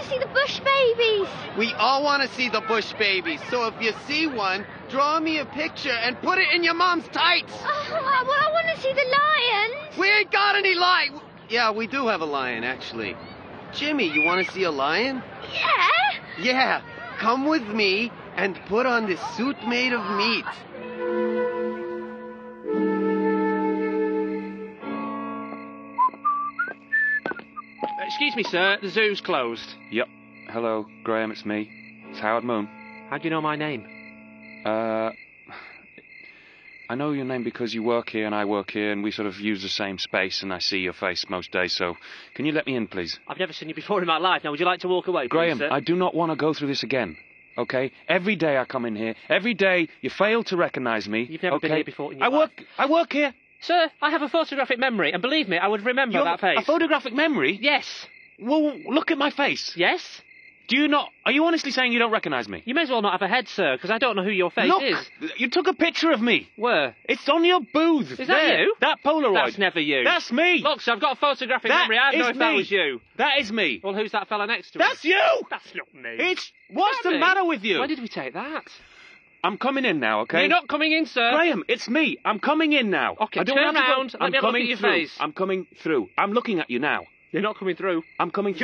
to see the Bush babies. We all want to see the Bush babies. So if you see one, draw me a picture and put it in your mom's tights. Oh, well, I want to see the lions. We ain't got any lion. Yeah, we do have a lion, actually. Jimmy, you want to see a lion? Yeah? Yeah, come with me and put on this suit made of meat. Excuse me, sir. The zoo's closed. Yep. Hello, Graham, it's me. It's Howard Moon. How do you know my name? I know your name because you work here and I work here and we sort of use the same space and I see your face most days, so can you let me in, please? I've never seen you before in my life. Now, would you like to walk away, please, Graham, sir? I do not want to go through this again, okay? Every day I come in here, every day you fail to recognise me. You've never been here before in your life. I work here. Sir, I have a photographic memory, and believe me, I would remember that face. A photographic memory? Yes. Well, look at my face. Yes? Do you not... Are you honestly saying you don't recognise me? You may as well not have a head, sir, because I don't know who your face is. Look! You took a picture of me. Where? It's on your booth. Is that you? That Polaroid. That's never you. That's me. Look, sir, I've got a photographic memory. I'd know if that was you. That is me. Well, who's that fella next to That's me? you! That's not me. It's... What's the matter with you? Why did we take that? I'm coming in now, okay? You're not coming in, sir. Graham, it's me. I'm coming in now. Okay, turn around. Let me have a look at your face. I'm coming through. I'm looking at you now. You're not coming through. I'm coming through.